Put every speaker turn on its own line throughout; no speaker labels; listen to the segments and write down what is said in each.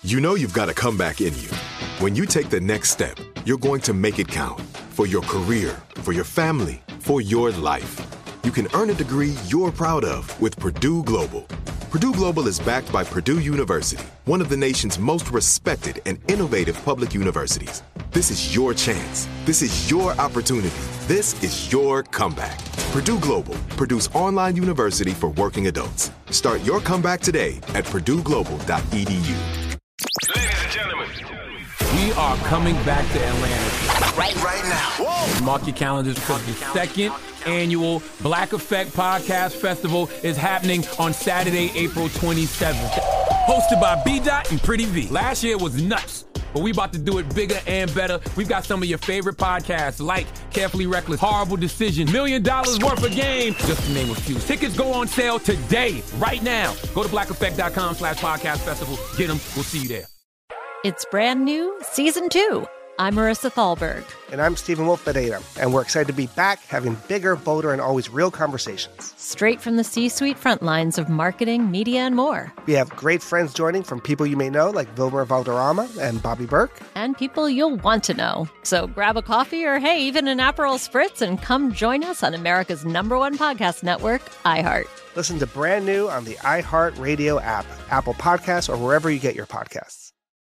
You know you've got a comeback in you. When you take the next step, you're going to make it count. For your career, for your family, for your life. You can earn a degree you're proud of with Purdue Global. Purdue Global is backed by Purdue University, one of the nation's most respected and innovative public universities. This is your chance. This is your opportunity. This is your comeback. Purdue Global, Purdue's online university for working adults. Start your comeback today at purdueglobal.edu.
Ladies and gentlemen,
we are coming back to Atlanta
right now. Whoa.
Mark your calendars because the second annual Black Effect Podcast Festival is happening on Saturday, April 27th. Hosted by B-Dot and Pretty V. Last year was nuts, but we about to do it bigger and better. We've got some of your favorite podcasts like Carefully Reckless, Horrible Decision, $1 Million Worth of Game, just to name a few. Tickets go on sale today, right now. Go to blackeffect.com/podcast festival. Get them. We'll see you there.
It's brand new, Season 2. I'm Marissa Thalberg.
And I'm Stephen Wolf-Ferreira, and we're excited to be back having bigger, bolder, and always real conversations.
Straight from the C-suite front lines of marketing, media, and more.
We have great friends joining from people you may know, like Wilmer Valderrama and Bobby Burke.
And people you'll want to know. So grab a coffee or, hey, even an Aperol Spritz and come join us on America's #1 podcast network, iHeart.
Listen to Brand New on the iHeart Radio app, Apple Podcasts, or wherever you get your podcasts.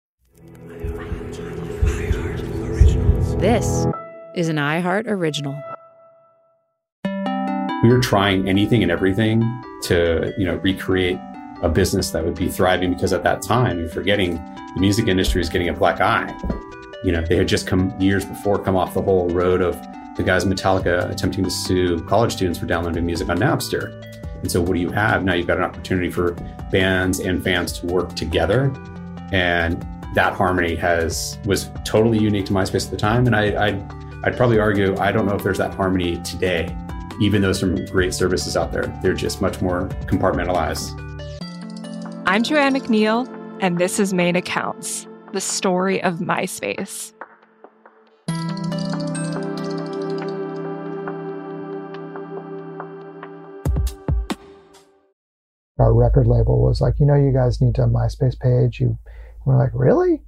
This is an iHeart original.
We were trying anything and everything to, recreate a business that would be thriving, because at that time, you're forgetting the music industry is getting a black eye. They had just years before come off the whole road of the guys in Metallica attempting to sue college students for downloading music on Napster. And so what do you have? Now you've got an opportunity for bands and fans to work together. And that harmony was totally unique to MySpace at the time. And I'd probably argue, I don't know if there's that harmony today, even though some great services out there, they're just much more compartmentalized.
I'm Joanne McNeil, and this is Main Accounts, the story of MySpace.
Our record label was like, you guys need a MySpace page. We're like, really?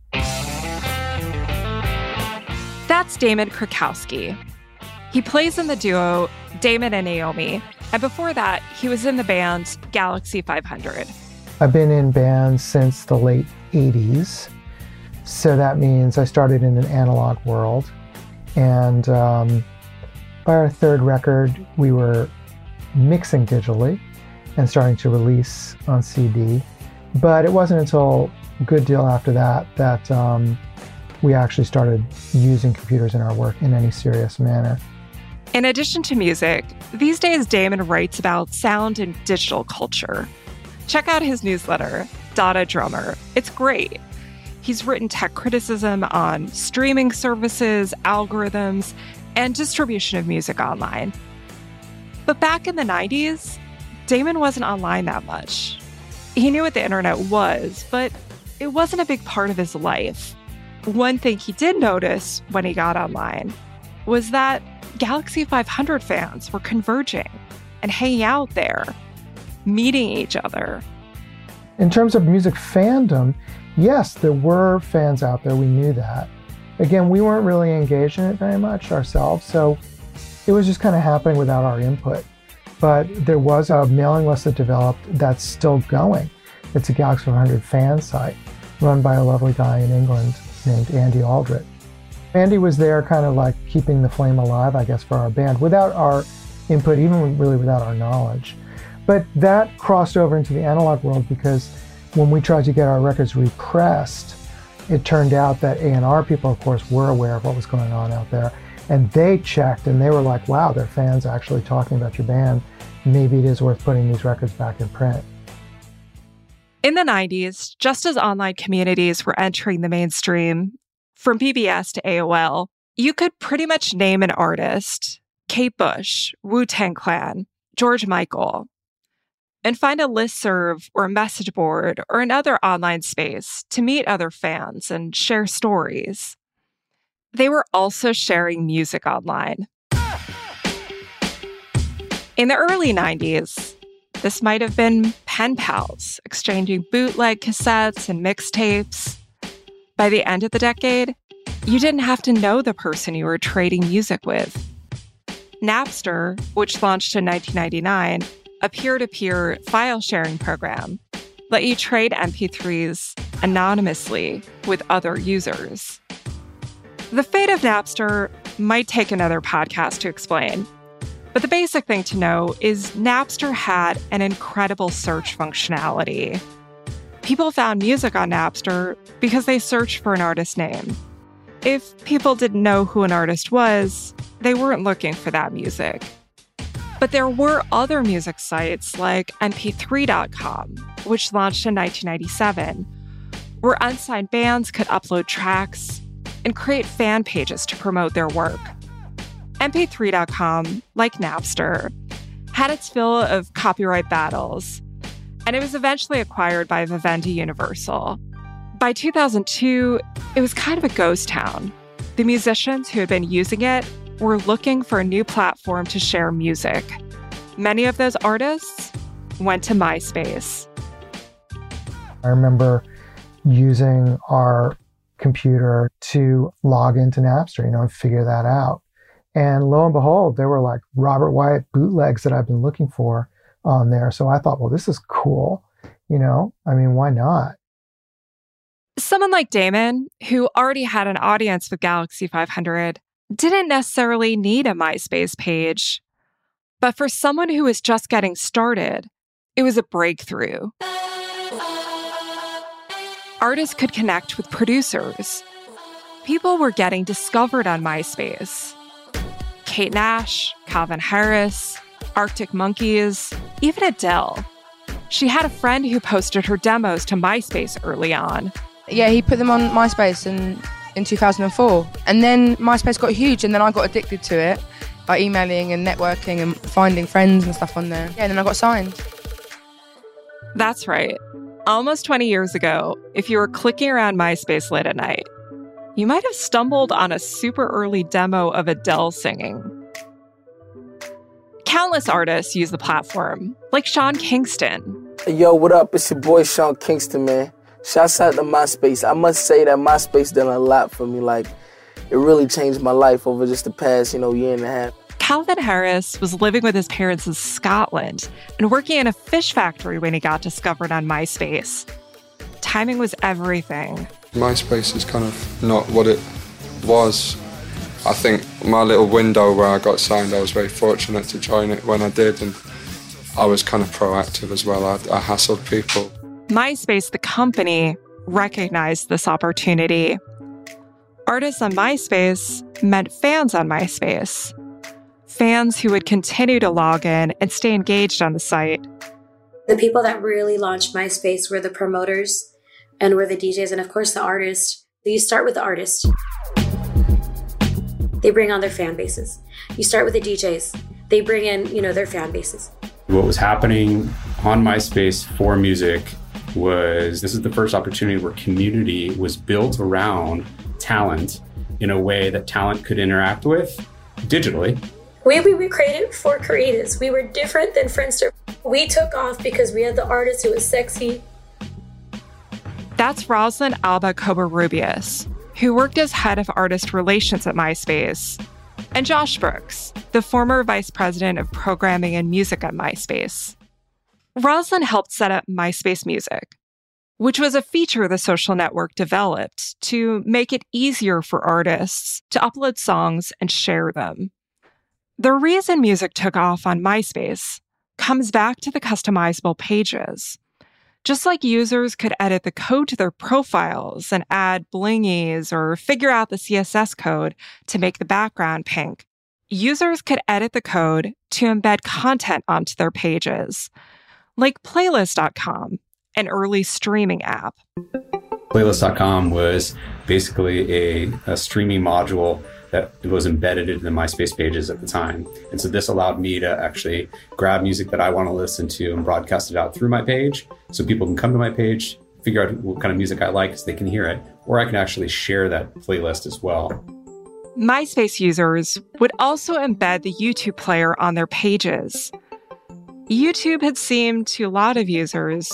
That's Damon Krakowski. He plays in the duo Damon and Naomi, and before that, he was in the band Galaxy 500.
I've been in bands since the late 80s, so that means I started in an analog world. And by our third record, we were mixing digitally and starting to release on CD. But it wasn't until a good deal after that we actually started using computers in our work in any serious manner.
In addition to music, these days Damon writes about sound and digital culture. Check out his newsletter, Data Drummer. It's great. He's written tech criticism on streaming services, algorithms, and distribution of music online. But back in the 90s, Damon wasn't online that much. He knew what the internet was, but it wasn't a big part of his life. One thing he did notice when he got online was that Galaxy 500 fans were converging and hanging out there, meeting each other.
In terms of music fandom, yes, there were fans out there. We knew that. Again, we weren't really engaged in it very much ourselves, so it was just kind of happening without our input. But there was a mailing list that developed that's still going. It's a Galaxy 500 fan site run by a lovely guy in England named Andy Aldrich. Andy was there kind of like keeping the flame alive, I guess, for our band without our input, even really without our knowledge. But that crossed over into the analog world because when we tried to get our records repressed, it turned out that A&R people, of course, were aware of what was going on out there. And they checked and they were like, wow, their fans actually talking about your band. Maybe it is worth putting these records back in print.
In the 90s, just as online communities were entering the mainstream, from BBS to AOL, you could pretty much name an artist, Kate Bush, Wu-Tang Clan, George Michael, and find a listserv or a message board or another online space to meet other fans and share stories. They were also sharing music online. In the early 90s, this might have been pen pals exchanging bootleg cassettes and mixtapes. By the end of the decade, you didn't have to know the person you were trading music with. Napster, which launched in 1999, a peer-to-peer file-sharing program, let you trade MP3s anonymously with other users. The fate of Napster might take another podcast to explain, but the basic thing to know is Napster had an incredible search functionality. People found music on Napster because they searched for an artist's name. If people didn't know who an artist was, they weren't looking for that music. But there were other music sites like mp3.com, which launched in 1997, where unsigned bands could upload tracks and create fan pages to promote their work. mp3.com, like Napster, had its fill of copyright battles, and it was eventually acquired by Vivendi Universal. By 2002, it was kind of a ghost town. The musicians who had been using it were looking for a new platform to share music. Many of those artists went to MySpace.
I remember using our computer to log into Napster, and figure that out. And lo and behold, there were like Robert Wyatt bootlegs that I've been looking for on there. So I thought, well, this is cool. Why not?
Someone like Damon, who already had an audience with Galaxy 500, didn't necessarily need a MySpace page. But for someone who was just getting started, it was a breakthrough. Artists could connect with producers. People were getting discovered on MySpace. Kate Nash, Calvin Harris, Arctic Monkeys, even Adele. She had a friend who posted her demos to MySpace early on.
Yeah, he put them on MySpace in 2004. And then MySpace got huge, and then I got addicted to it by emailing and networking and finding friends and stuff on there. Yeah, and then I got signed.
That's right. Almost 20 years ago, if you were clicking around MySpace late at night, you might have stumbled on a super early demo of Adele singing. Countless artists use the platform, like Sean Kingston.
Hey, yo, what up? It's your boy Sean Kingston, man. Shouts out to MySpace. I must say that MySpace done a lot for me. It really changed my life over just the past, year and a half.
Calvin Harris was living with his parents in Scotland and working in a fish factory when he got discovered on MySpace. Timing was everything.
MySpace is kind of not what it was. I think my little window where I got signed, I was very fortunate to join it when I did, and I was kind of proactive as well. I hassled people.
MySpace, the company, recognized this opportunity. Artists on MySpace meant fans on MySpace. Fans who would continue to log in and stay engaged on the site.
The people that really launched MySpace were the promoters and were the DJs and, of course, the artists. You start with the artists. They bring on their fan bases. You start with the DJs. They bring in, their fan bases.
What was happening on MySpace for music was this is the first opportunity where community was built around talent in a way that talent could interact with digitally.
We created for creatives. We were different than Friendster. We took off because we had the artist who was sexy.
That's Rosalind Alba Covarrubias, who worked as head of artist relations at MySpace, and Josh Brooks, the former vice president of programming and music at MySpace. Rosalind helped set up MySpace Music, which was a feature the social network developed to make it easier for artists to upload songs and share them. The reason music took off on MySpace comes back to the customizable pages. Just like users could edit the code to their profiles and add blingies or figure out the CSS code to make the background pink, users could edit the code to embed content onto their pages, like Playlist.com, an early streaming app.
Playlist.com was basically a streaming module that was embedded into the MySpace pages at the time. And so this allowed me to actually grab music that I want to listen to and broadcast it out through my page. So people can come to my page, figure out what kind of music I like so they can hear it, or I can actually share that playlist as well.
MySpace users would also embed the YouTube player on their pages. YouTube had seemed to a lot of users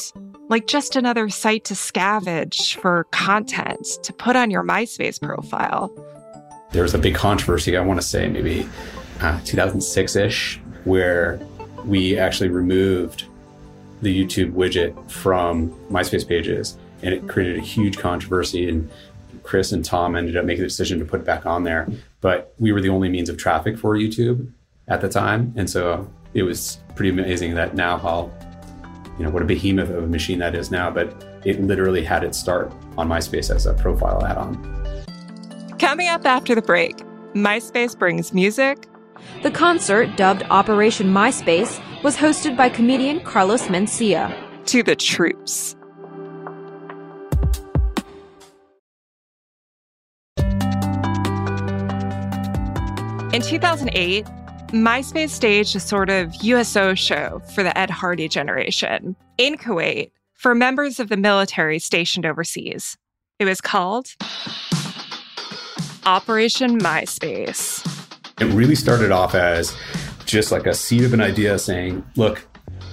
like just another site to scavenge for content to put on your MySpace profile.
There was a big controversy, I want to say maybe 2006-ish, where we actually removed the YouTube widget from MySpace pages, and it created a huge controversy, and Chris and Tom ended up making the decision to put it back on there. But we were the only means of traffic for YouTube at the time. And so it was pretty amazing that now how, what a behemoth of a machine that is now, but it literally had its start on MySpace as a profile add-on.
Coming up after the break, MySpace brings music.
The concert, dubbed Operation MySpace, was hosted by comedian Carlos Mencia.
To the troops. In 2008, MySpace staged a sort of USO show for the Ed Hardy generation in Kuwait for members of the military stationed overseas. It was called Operation MySpace.
It really started off as just like a seed of an idea saying, look,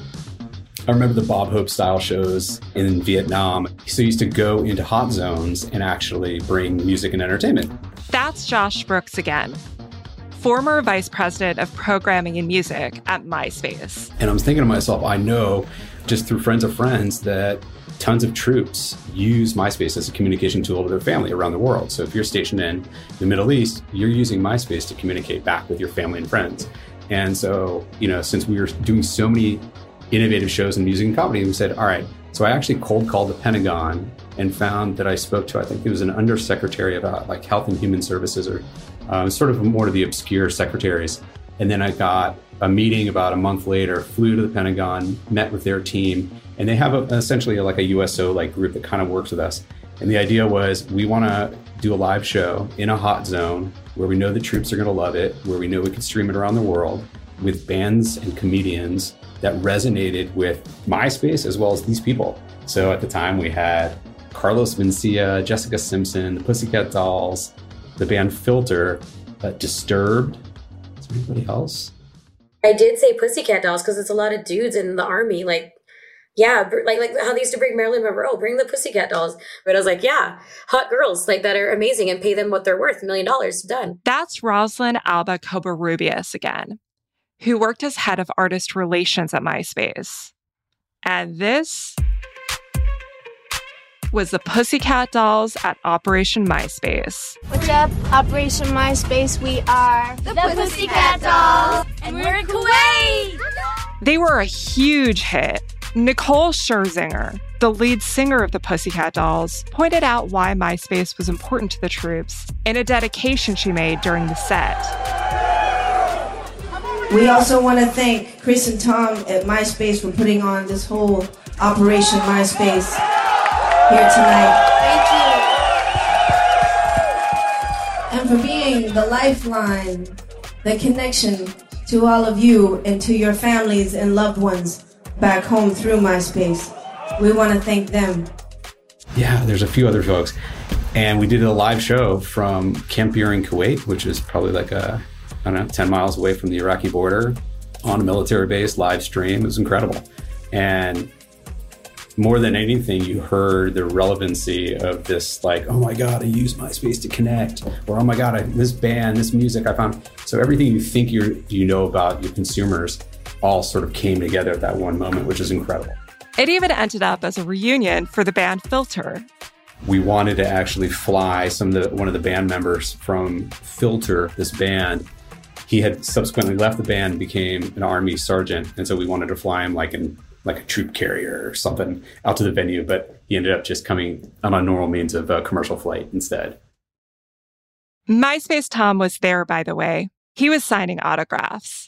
I remember the Bob Hope style shows in Vietnam. So he used to go into hot zones and actually bring music and entertainment.
That's Josh Brooks again, former vice president of programming and music at MySpace.
And I'm thinking to myself, I know just through friends of friends that tons of troops use MySpace as a communication tool with their family around the world. So if you're stationed in the Middle East, you're using MySpace to communicate back with your family and friends. And so, since we were doing so many innovative shows in music and comedy, we said, all right, so I actually cold called the Pentagon and found that I spoke to, I think it was an undersecretary about like health and human services or sort of more of the obscure secretaries. And then I got a meeting about a month later, flew to the Pentagon, met with their team, and they have essentially like a USO like group that kind of works with us. And the idea was we want to do a live show in a hot zone where we know the troops are going to love it, where we know we can stream it around the world with bands and comedians that resonated with MySpace as well as these people. So at the time we had Carlos Mencia, Jessica Simpson, the Pussycat Dolls, the band Filter, Disturbed. Is there anybody else?
I did say Pussycat Dolls because it's a lot of dudes in the army. Like how they used to bring Marilyn Monroe, bring the Pussycat Dolls. But I was like, yeah, hot girls like that are amazing and pay them what they're worth, $1 million, done.
That's Roslyn Alba Covarrubias again, who worked as head of artist relations at MySpace. And this was the Pussycat Dolls at Operation MySpace.
What's up, Operation MySpace? We are the Pussycat Dolls, and we're in Kuwait!
They were a huge hit. Nicole Scherzinger, the lead singer of the Pussycat Dolls, pointed out why MySpace was important to the troops in a dedication she made during the set.
We also want to thank Chris and Tom at MySpace for putting on this whole Operation MySpace here tonight. Thank you. And for being the lifeline, the connection to all of you and to your families and loved ones back home through MySpace. We want to thank them.
Yeah, there's a few other folks. And we did a live show from Camp Buhr in Kuwait, which is probably like 10 miles away from the Iraqi border, on a military base, live stream. It was incredible. And more than anything, you heard the relevancy of this, like, oh my God, I use MySpace to connect, or oh my God, this band, this music I found. So everything you think you know about your consumers all sort of came together at that one moment, which is incredible.
It even ended up as a reunion for the band Filter.
We wanted to actually fly one of the band members from Filter, this band. He had subsequently left the band and became an Army sergeant. And so we wanted to fly him like a troop carrier or something out to the venue, but he ended up just coming on a normal means of a commercial flight instead.
MySpace Tom was there, by the way. He was signing autographs.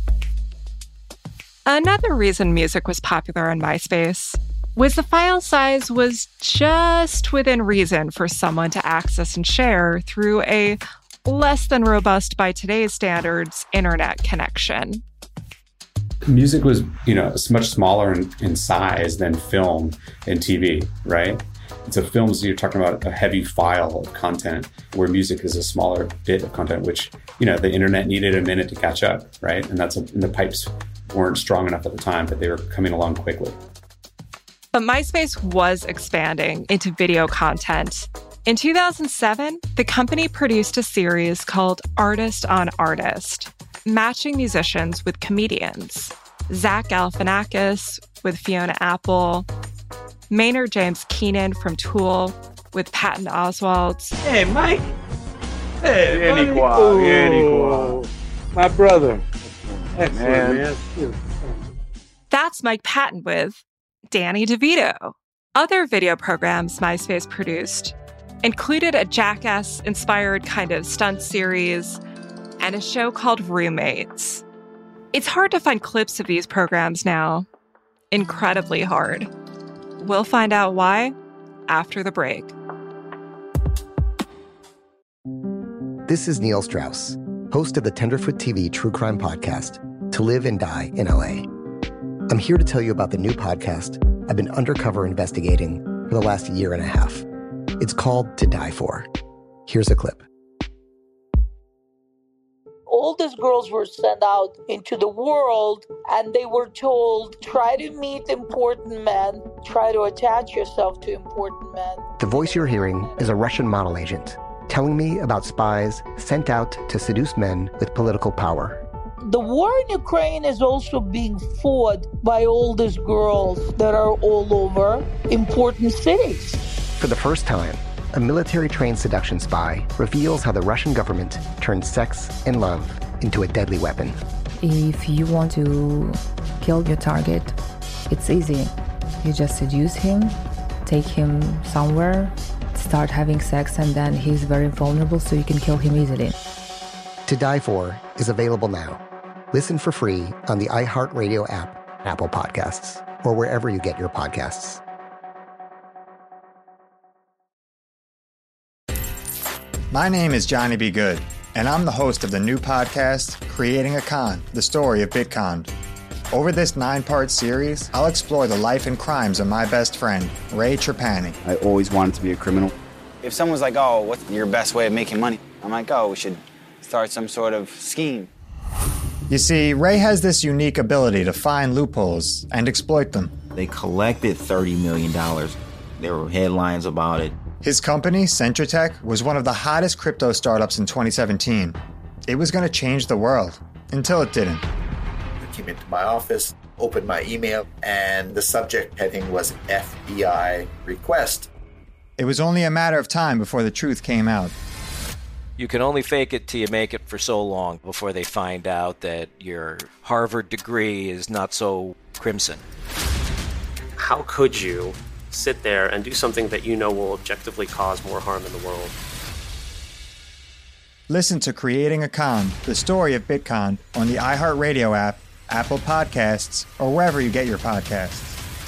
Another reason music was popular on MySpace was the file size was just within reason for someone to access and share through a less than robust by today's standards internet connection.
Music was, much smaller in size than film and TV, right? And so films, you're talking about a heavy file of content, where music is a smaller bit of content, which, the internet needed a minute to catch up, right? And the pipes weren't strong enough at the time, but they were coming along quickly.
But MySpace was expanding into video content. In 2007, the company produced a series called Artist on Artist, matching musicians with comedians. Zach Galifianakis with Fiona Apple, Maynard James Keenan from Tool with Patton Oswalt.
Hey, Mike. Hey, Bien, my brother. Excellent, man.
That's Mike Patton with Danny DeVito. Other video programs MySpace produced included a Jackass-inspired kind of stunt series and a show called Roommates. It's hard to find clips of these programs now. Incredibly hard. We'll find out why after the break.
This is Neil Strauss, host of the Tenderfoot TV true crime podcast, To Live and Die in LA. I'm here to tell you about the new podcast I've been undercover investigating for the last year and a half. It's called To Die For. Here's a clip.
All these girls were sent out into the world and they were told, try to meet important men, try to attach yourself to important men.
The voice you're hearing is a Russian model agent telling me about spies sent out to seduce men with political power.
The war in Ukraine is also being fought by all these girls that are all over important cities.
For the first time, a military-trained seduction spy reveals how the Russian government turned sex and love into a deadly weapon.
If you want to kill your target, it's easy. You just seduce him, take him somewhere, start having sex, and then he's very vulnerable, so you can kill him easily.
To Die For is available now. Listen for free on the iHeartRadio app, Apple Podcasts, or wherever you get your podcasts.
My name is Johnny B. Good, and I'm the host of the new podcast, Creating a Con, the story of Bitcon. Over this 9-part series, I'll explore the life and crimes of my best friend, Ray Trapani.
I always wanted to be a criminal. If someone's like, oh, what's your best way of making money? I'm like, oh, we should start some sort of scheme.
You see, Ray has this unique ability to find loopholes and exploit them.
They collected $30 million. There were headlines about it.
His company, Centratech, was one of the hottest crypto startups in 2017. It was going to change the world, until it didn't.
I came into my office, opened my email, and the subject heading was FBI request.
It was only a matter of time before the truth came out.
You can only fake it till you make it for so long before they find out that your Harvard degree is not so crimson.
How could you sit there and do something that you know will objectively cause more harm in the world?
Listen to Creating a Con, the story of Bitcon, on the iHeartRadio app, Apple Podcasts, or wherever you get your podcasts.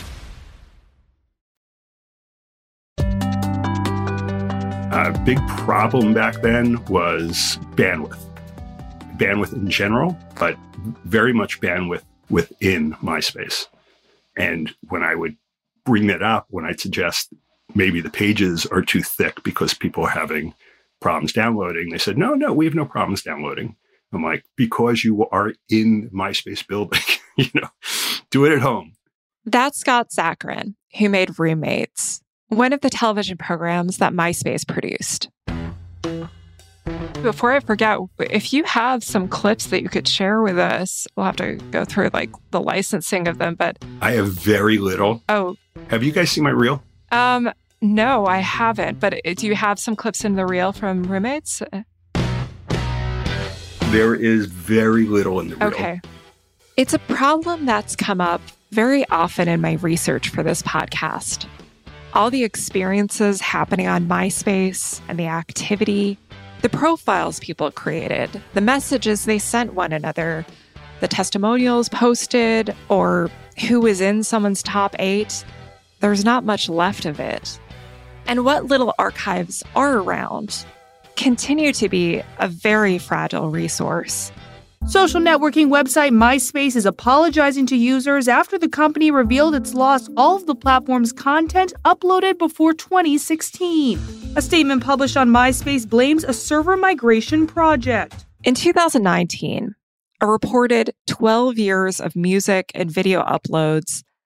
A big problem back then was bandwidth. Bandwidth in general, but very much bandwidth within MySpace. And when I would bring that up, when I'd suggest maybe the pages are too thick because people are having problems downloading, they said, no, we have no problems downloading. I'm like, because you are in MySpace building, do it at home.
That's Scott Zakarin, who made Roommates, one of the television programs that MySpace produced. Before I forget, if you have some clips that you could share with us, we'll have to go through the licensing of them, but...
I have very little.
Oh.
Have you guys seen my reel?
No, I haven't, but do you have some clips in the reel from Roommates?
There is very little in the reel.
Okay. It's a problem that's come up very often in my research for this podcast. All the experiences happening on MySpace and the activity, the profiles people created, the messages they sent one another, the testimonials posted, or who was in someone's top 8, there's not much left of it. And what little archives are around continue to be a very fragile resource.
Social networking website MySpace is apologizing to users after the company revealed it's lost all of the platform's content uploaded before 2016. A statement published on MySpace blames a server migration project.
In 2019, a reported 12 years of music and video uploads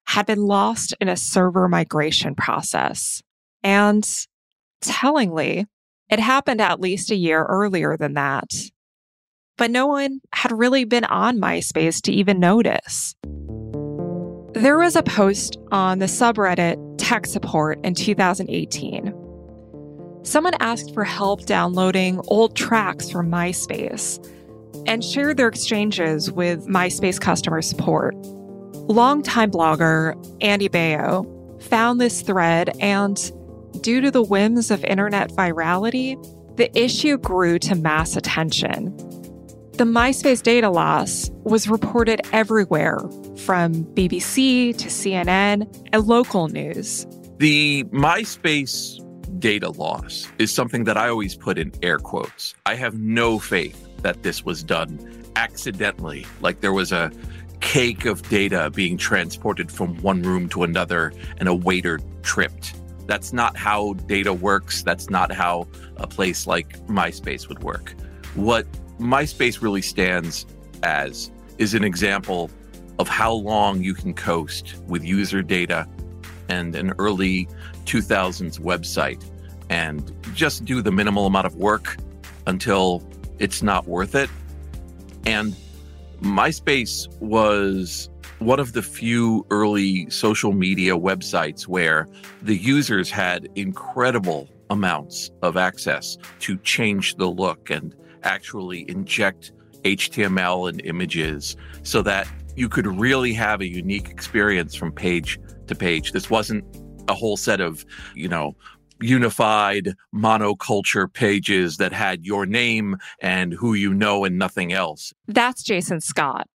had been lost in a server migration process. And tellingly, it happened at least a year earlier than that. But no one had really been on MySpace to even notice. There was a post on the subreddit Tech Support in 2018. Someone asked for help downloading old tracks from MySpace and shared their exchanges with MySpace customer support. Longtime blogger Andy Baio found this thread, and due to the whims of internet virality, the issue grew to mass attention. The MySpace data loss was reported everywhere, from BBC to CNN and local news.
The MySpace data loss is something that I always put in air quotes. I have no faith that this was done accidentally, like there was a cake of data being transported from one room to another and a waiter tripped. That's not how data works. That's not how a place like MySpace would work. What MySpace really stands as is an example of how long you can coast with user data and an early 2000s website and just do the minimal amount of work until it's not worth it. And MySpace was one of the few early social media websites where the users had incredible amounts of access to change the look and actually inject HTML and images so that you could really have a unique experience from page to page. This wasn't a whole set of, unified monoculture pages that had your name and who you know and nothing else.
That's Jason Scott.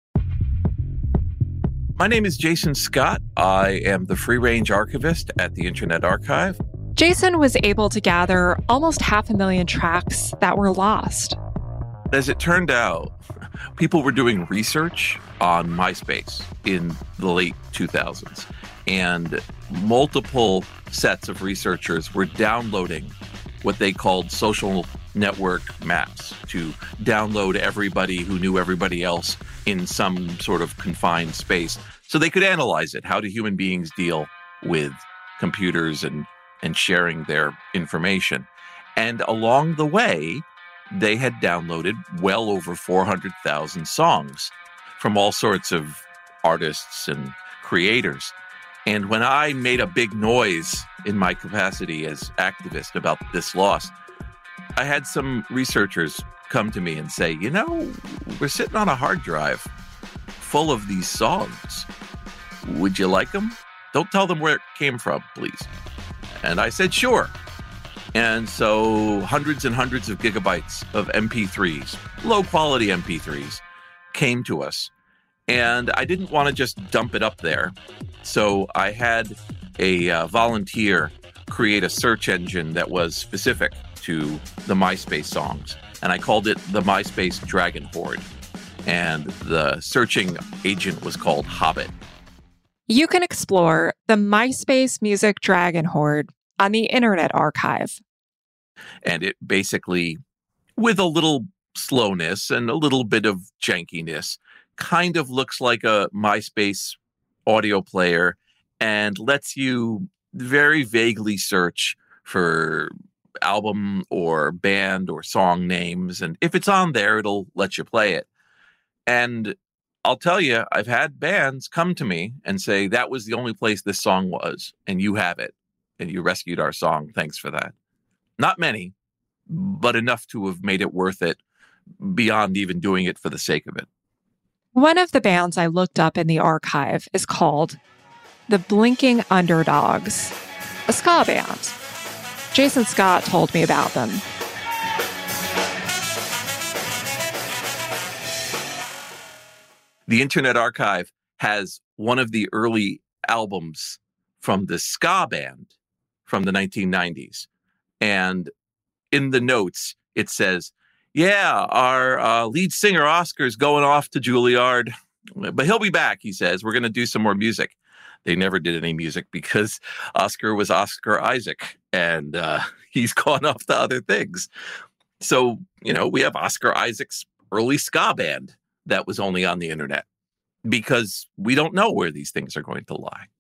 My name is Jason Scott. I am the free-range archivist at the Internet Archive.
Jason was able to gather almost 500,000 tracks that were lost.
As it turned out, people were doing research on MySpace in the late 2000s, and multiple sets of researchers were downloading what they called social network maps to download everybody who knew everybody else in some sort of confined space so they could analyze it. How do human beings deal with computers and sharing their information? And along the way, they had downloaded well over 400,000 songs from all sorts of artists and creators. And when I made a big noise in my capacity as activist about this loss, I had some researchers come to me and say, we're sitting on a hard drive full of these songs. Would you like them? Don't tell them where it came from, please. And I said, sure. And so hundreds and hundreds of gigabytes of MP3s, low quality MP3s, came to us. And I didn't want to just dump it up there. So I had a volunteer create a search engine that was specific to the MySpace songs. And I called it the MySpace Dragon Horde. And the searching agent was called Hobbit.
You can explore the MySpace Music Dragon Horde on the Internet Archive.
And it basically, with a little slowness and a little bit of jankiness, kind of looks like a MySpace audio player and lets you very vaguely search for album or band or song names. And if it's on there, it'll let you play it. And I'll tell you, I've had bands come to me and say, that was the only place this song was, and you have it, and you rescued our song. Thanks for that. Not many, but enough to have made it worth it beyond even doing it for the sake of it.
One of the bands I looked up in the archive is called The Blinking Underdogs, a ska band. Jason Scott told me about them.
The Internet Archive has one of the early albums from the ska band from the 1990s. And in the notes, it says, yeah, our lead singer, Oscar's going off to Juilliard, but he'll be back, he says. We're going to do some more music. They never did any music because Oscar was Oscar Isaac, and he's gone off to other things. So, we have Oscar Isaac's early ska band that was only on the internet because we don't know where these things are going to lie.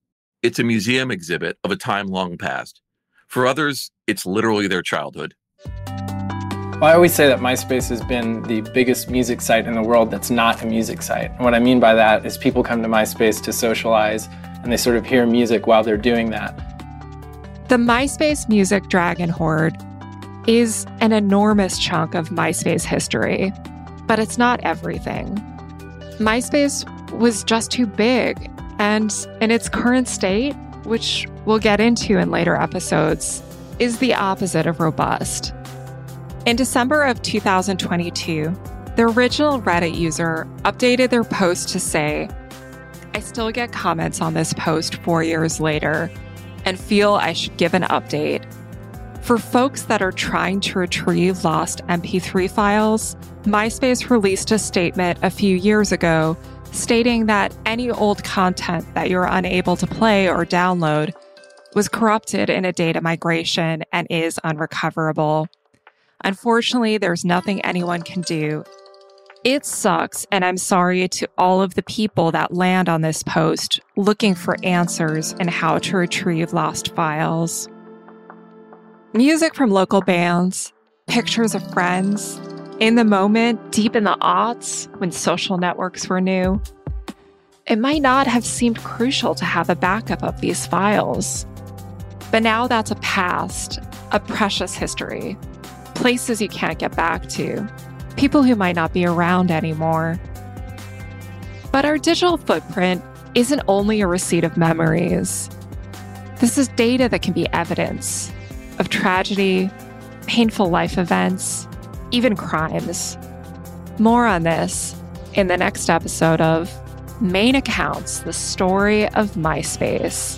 it's a museum exhibit of a time long past. For others, it's literally their childhood.
Well, I always say that MySpace has been the biggest music site in the world that's not a music site. And what I mean by that is people come to MySpace to socialize, and they sort of hear music while they're doing that.
The MySpace Music Dragon Hoard is an enormous chunk of MySpace history, but it's not everything. MySpace was just too big, and in its current state, which we'll get into in later episodes, is the opposite of robust. In December of 2022, the original Reddit user updated their post to say, "I still get comments on this post 4 years later and feel I should give an update. For folks that are trying to retrieve lost MP3 files, MySpace released a statement a few years ago stating that any old content that you're unable to play or download was corrupted in a data migration and is unrecoverable. Unfortunately, there's nothing anyone can do. It sucks, and I'm sorry to all of the people that land on this post looking for answers and how to retrieve lost files." Music from local bands, pictures of friends, in the moment, deep in the aughts, when social networks were new. It might not have seemed crucial to have a backup of these files. But now that's a past, a precious history, places you can't get back to, people who might not be around anymore. But our digital footprint isn't only a receipt of memories. This is data that can be evidence of tragedy, painful life events, even crimes. More on this in the next episode of Main Accounts, the story of MySpace.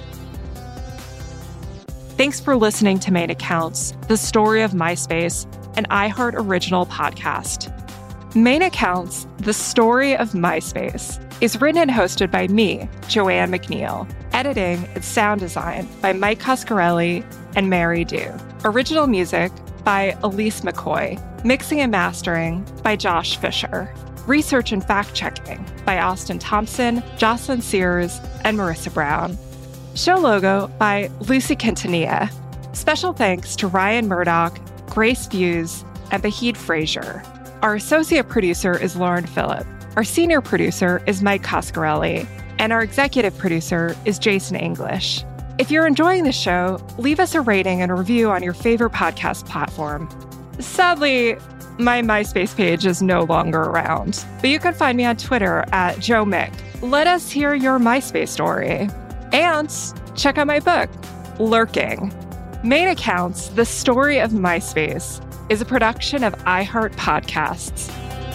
Thanks for listening to Main Accounts, the story of MySpace, an iHeart original podcast. Main Accounts, the story of MySpace, is written and hosted by me, Joanne McNeil. Editing and sound design by Mike Coscarelli and Mary Dew. Original music by Elise McCoy. Mixing and mastering by Josh Fisher. Research and fact-checking by Austin Thompson, Jocelyn Sears, and Marissa Brown. Show logo by Lucy Quintanilla. Special thanks to Ryan Murdoch, Grace Fuse, and Bahid Frazier. Our associate producer is Lauren Phillip. Our senior producer is Mike Coscarelli. And our executive producer is Jason English. If you're enjoying the show, leave us a rating and a review on your favorite podcast platform. Sadly, my MySpace page is no longer around, but you can find me on Twitter at Joe Mick. Let us hear your MySpace story. And check out my book, Lurking. Main Accounts, the story of MySpace, is a production of iHeart Podcasts.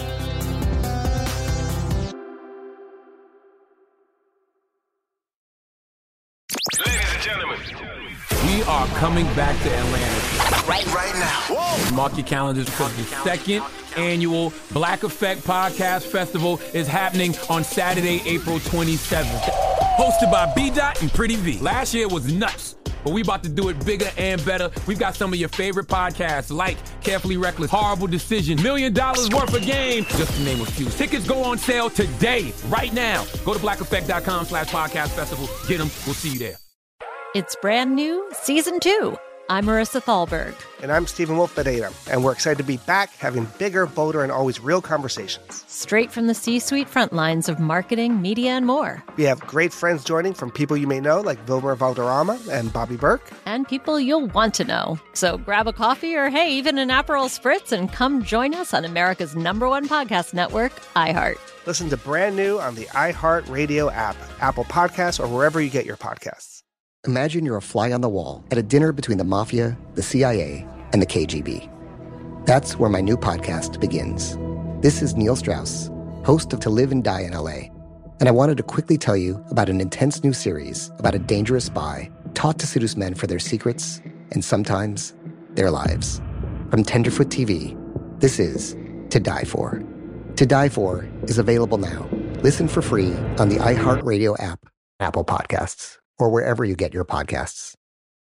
We are coming back to Atlanta. Right now. Whoa. Mark your calendars because the second annual Black Effect Podcast Festival is happening on Saturday, April 27th. Hosted by B-Dot and Pretty V. Last year was nuts, but we about to do it bigger and better. We've got some of your favorite podcasts like Carefully Reckless, Horrible Decision, $1 Million Worth of Game, just to name a few. Tickets go on sale today, right now. Go to blackeffect.com/podcast festival. Get them. We'll see you there.
It's brand new, Season 2. I'm Marissa Thalberg.
And I'm Stephen Wolf Pereira. And we're excited to be back having bigger, bolder, and always real conversations.
Straight from the C-suite front lines of marketing, media, and more.
We have great friends joining from people you may know, like Vilmer Valderrama and Bobby Burke.
And people you'll want to know. So grab a coffee or, hey, even an Aperol Spritz and come join us on America's #1 podcast network, iHeart.
Listen to brand new on the iHeart Radio app, Apple Podcasts, or wherever you get your podcasts.
Imagine you're a fly on the wall at a dinner between the mafia, the CIA, and the KGB. That's where my new podcast begins. This is Neil Strauss, host of To Live and Die in LA, and I wanted to quickly tell you about an intense new series about a dangerous spy taught to seduce men for their secrets and sometimes their lives. From Tenderfoot TV, this is To Die For. To Die For is available now. Listen for free on the iHeartRadio app, Apple Podcasts, or wherever you get your podcasts.